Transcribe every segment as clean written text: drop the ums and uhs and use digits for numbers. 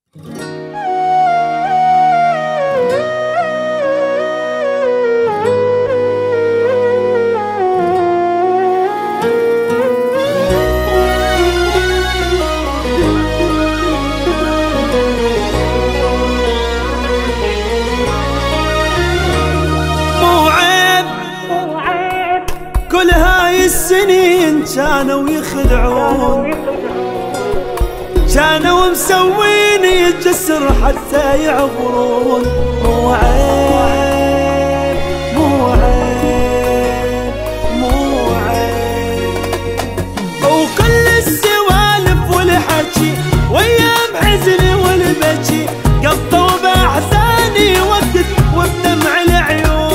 كل هاي السنين كانوا يخدعون، كانوا مسويني جسر حتى يعبرون. مو عيب مو عيب مو عيب، وكل السوالف والحكي وايام حزني والبكي قضوا باحزاني وقت وبدمع العيون.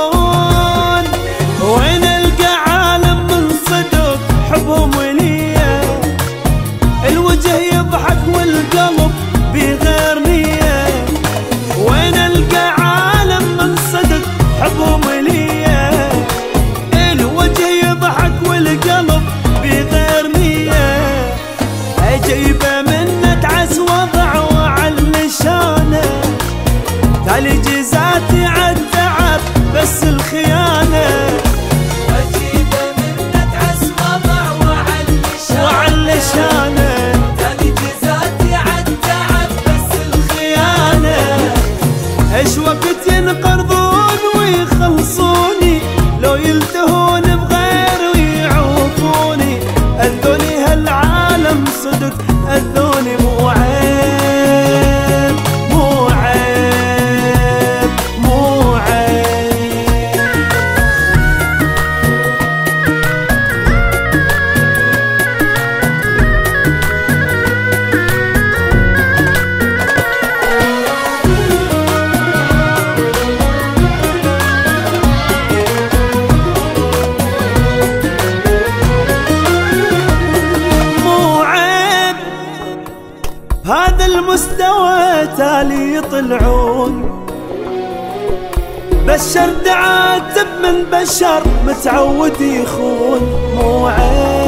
وين القى عالم من صدق حبهم وليا، الوجه يضحك والقلب بغير نية. وين القى عالم من صدق حبهم وليا، الوجه يضحك والقلب بغير نية. اجيبه منه تعس وضع وعلشانه، تالي جزاتي عالتعب بس الخيانه. اجيبه منه تعس وضع وعلشانه، تالي جزاتي عالتعب بس الخيانه. ايش وقت ينقرضون ويخلصوني، لو يلتهون بغير ويعوفوني. اذوني هالعالم صدق اذوني. مو عيب مو عيب مو عيب. هذا المستوى تالي يطلعون، بشر تعاتب من بشر متعود يخون. مو عيب